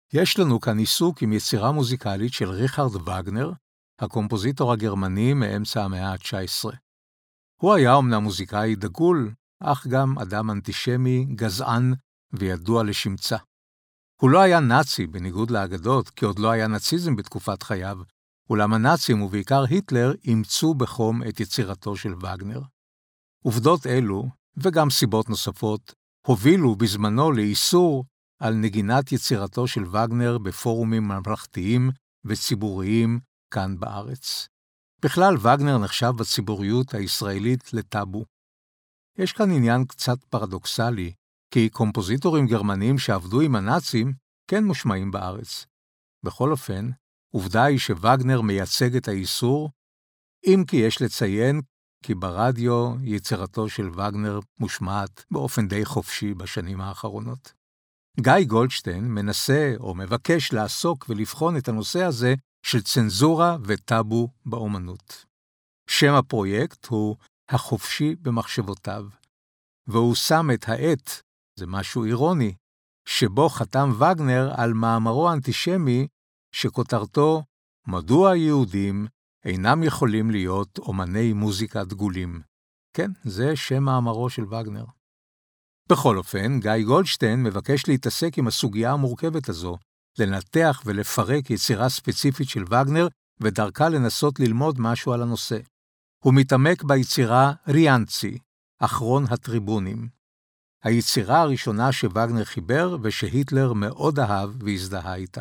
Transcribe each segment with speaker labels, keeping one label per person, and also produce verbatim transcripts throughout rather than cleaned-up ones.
Speaker 1: יש לנו כאן עיסוק עם יצירה מוזיקלית של ריכרד וגנר, הקומפוזיטור הגרמני מאמצע המאה ה-תשע עשרה. הוא היה אומנם מוזיקאי דגול, אך גם אדם אנטישמי, גזען וידוע לשמצה. הוא לא היה נאצי בניגוד לאגדות, כי עוד לא היה נאציזם בתקופת חייו, אולם הנאצים ובעיקר היטלר אימצו בחום את יצירתו של וגנר. עובדות אלו, וגם סיבות נוספות, הובילו בזמנו לאיסור על נגינת יצירתו של וגנר בפורומים ממלכתיים וציבוריים כאן בארץ. בכלל, וגנר נחשב בציבוריות הישראלית לטאבו. יש כאן עניין קצת פרדוקסלי, כי קומפוזיטורים גרמנים שעבדו עם הנאצים כן מושמעים בארץ. בכל אופן, עובדה היא שווגנר מייצג את האיסור, אם כי יש לציין כי ברדיו יצירתו של וגנר מושמעת באופן די חופשי בשנים האחרונות. גיא גולדשטיין מנסה או מבקש לעסוק ולבחון את הנושא הזה של צנזורה וטאבו באומנות. שם הפרויקט הוא החופשי במחשבותיו, והוא שם את העת, זה משהו אירוני, שבו חתם וגנר על מאמרו אנטישמי שכותרתו מדוע היהודים אינם יכולים להיות אומני מוזיקה דגולים. כן, זה שם מאמרו של וגנר. בכל אופן, גיא גולדשטיין מבקש להתעסק עם הסוגיה המורכבת הזו, לנתח ולפרק יצירה ספציפית של וגנר, ודרכה לנסות ללמוד משהו על הנושא. הוא מתעמק ביצירה ריאנצי, אחרון הטריבונים. היצירה הראשונה שווגנר חיבר ושהיטלר מאוד אהב והזדהה איתה.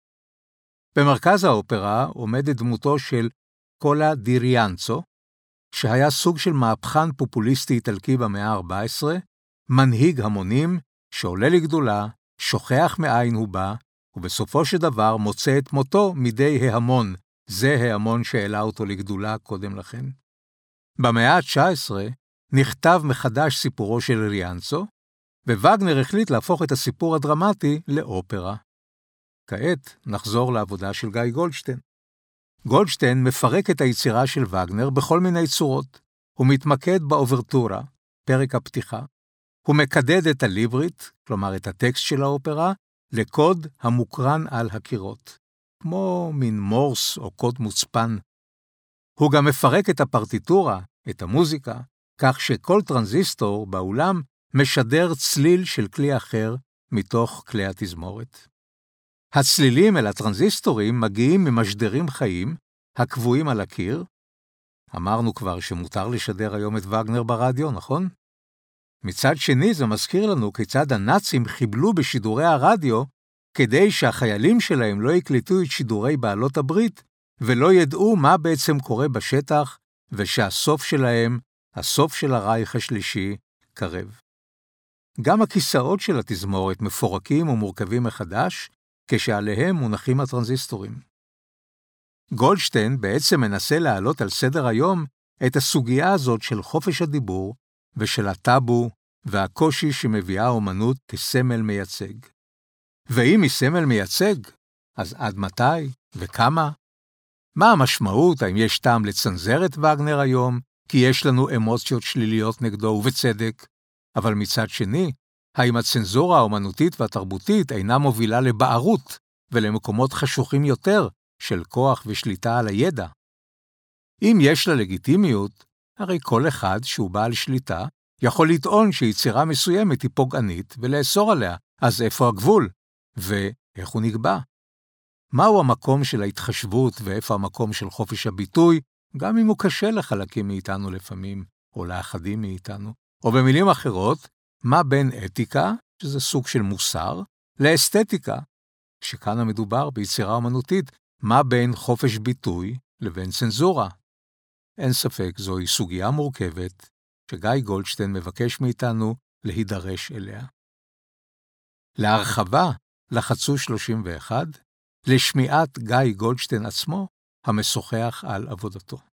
Speaker 1: במרכז האופרה עומדת דמותו של קולה די ריאנצו, שהיה סוג של מהפכן פופוליסטי איטלקי במאה ה-ארבע עשרה, מנהיג המונים שעולה לגדולה, שוכח מאין הוא בא, ובסופו של דבר מוצא את מותו מידי ההמון, זה ההמון שהעלה אותו לגדולה קודם לכן. במאה ה-תשע עשרה נכתב מחדש סיפורו של ריאנצו, ווגנר החליט להפוך את הסיפור הדרמטי לאופרה. כעת נחזור לעבודה של גיא גולדשטיין. גולדשטיין מפרק את היצירה של וגנר בכל מיני צורות. הוא מתמקד באוברטורה, פרק הפתיחה. הוא מקדד את הליברית, כלומר את הטקסט של האופרה, לקוד המוקרן על הקירות, כמו מין מורס או קוד מוצפן. הוא גם מפרק את הפרטיטורה, את המוזיקה, כך שכל טרנזיסטור באולם משדר צליל של כלי אחר מתוך כלי התזמורת. הצלילים אל הטרנזיסטורים מגיעים ממשדרים חיים הקבועים על הקיר. אמרנו כבר שמותר לשדר היום את וגנר ברדיו, נכון? מצד שני זה מזכיר לנו כיצד הנאצים חיבלו בשידורי הרדיו כדי שהחיילים שלהם לא יקלטו את שידורי בעלות הברית ולא ידעו מה בעצם קורה בשטח ושהסוף שלהם, הסוף של הרייך השלישי, קרב. גם הכיסאות של התזמורת מפורקים ומורכבים מחדש כשעליהם מונחים הטרנזיסטורים. גולדשטיין בעצם מנסה להעלות על סדר היום את הסוגיה הזאת של חופש הדיבור ושל הטאבו והקושי שמביאה האומנות כסמל מייצג. ואם היא סמל מייצג, אז עד מתי וכמה? מה המשמעות? האם יש טעם לצנזר את וגנר היום, כי יש לנו אמוציות שליליות נגדו ובצדק? אבל מצד שני, האם הצנזורה האומנותית והתרבותית אינה מובילה לבערות ולמקומות חשוכים יותר של כוח ושליטה על הידע? אם יש לה לגיטימיות, הרי כל אחד שהוא בעל שליטה יכול לטעון שיצירה מסוימת היא פוגענית ולאסור עליה, אז איפה הגבול? ואיך הוא נקבע? מהו המקום של ההתחשבות ואיפה המקום של חופש הביטוי, גם אם הוא קשה לחלקים מאיתנו לפעמים, או לאחדים מאיתנו? או במילים אחרות, מה בין אתיקה, שזה סוג של מוסר, לאסתטיקה, שכאן המדובר ביצירה אומנותית, מה בין חופש ביטוי לבין צנזורה? אין ספק, זוהי סוגיה מורכבת, שגיא גולדשטיין מבקש מאיתנו להידרש אליה. להרחבה לחצו שלושים ואחת, לשמיעת גיא גולדשטיין עצמו, המשוחח על עבודתו.